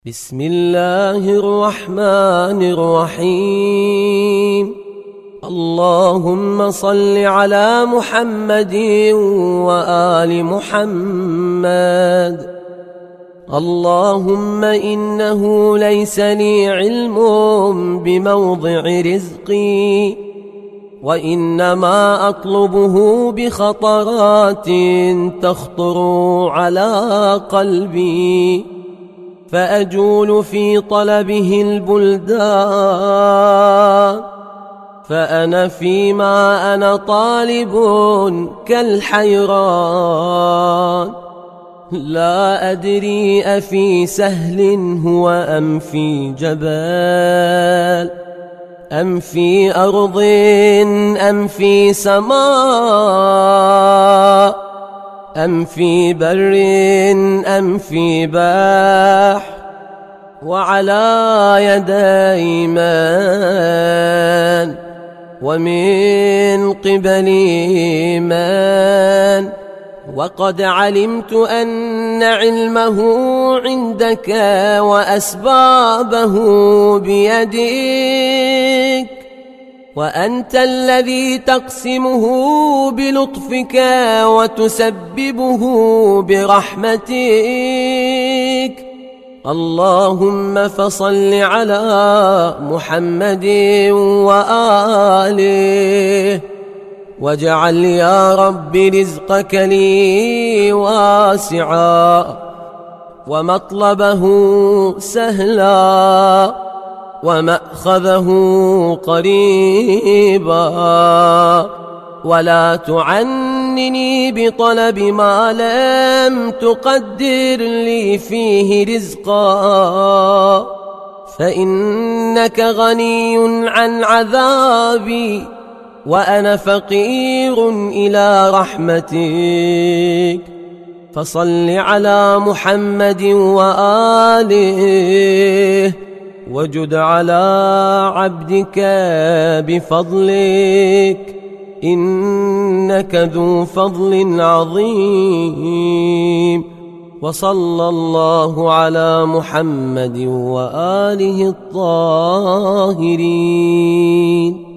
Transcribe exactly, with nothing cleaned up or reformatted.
بسم الله الرحمن الرحيم. اللهم صل على محمد وآل محمد. اللهم إنه ليس لي علم بموضع رزقي، وإنما أطلبه بخطرات تخطر على قلبي، فأجول في طلبه البلدان، فأنا فيما أنا طالب كالحيران، لا أدري أفي سهل هو أم في جبال، أم في أرض أم في سماء، أم في بر أم في بحر، وعلى يدي من ومن قبلي من، وقد علمت أن علمه عندك وأسبابه بيدك، وأنت الذي تقسمه بلطفك وتسببه برحمتك. اللهم فصل على محمد وآله، واجعل يا رب رزقك لي واسعا، ومطلبه سهلا، ومأخذه قريبا، ولا تعنني بطلب ما لم تقدر لي فيه رزقا، فإنك غني عن عذابي، وأنا فقير إلى رحمتك. فصل على محمد وآله، وجد على عبدك بفضلك، إنك ذو فضل عظيم. وصلى الله على محمد وآله الطاهرين.